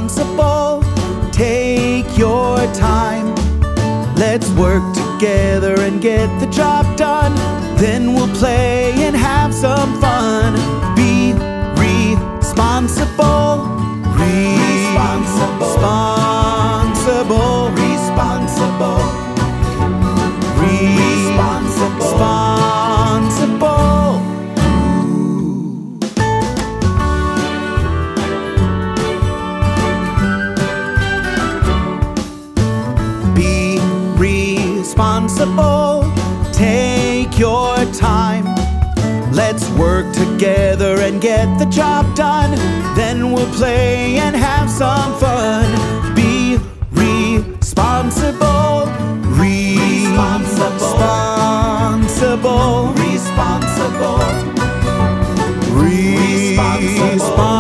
responsible. Take your time. Let's work together and get the job done. Then we'll play and have some fun. Be responsible. Responsible. Responsible. Responsible. Be responsible. Take your time. Let's work together and get the job done. Then we'll play and have some fun. Be responsible. Responsible. Responsible. Responsible.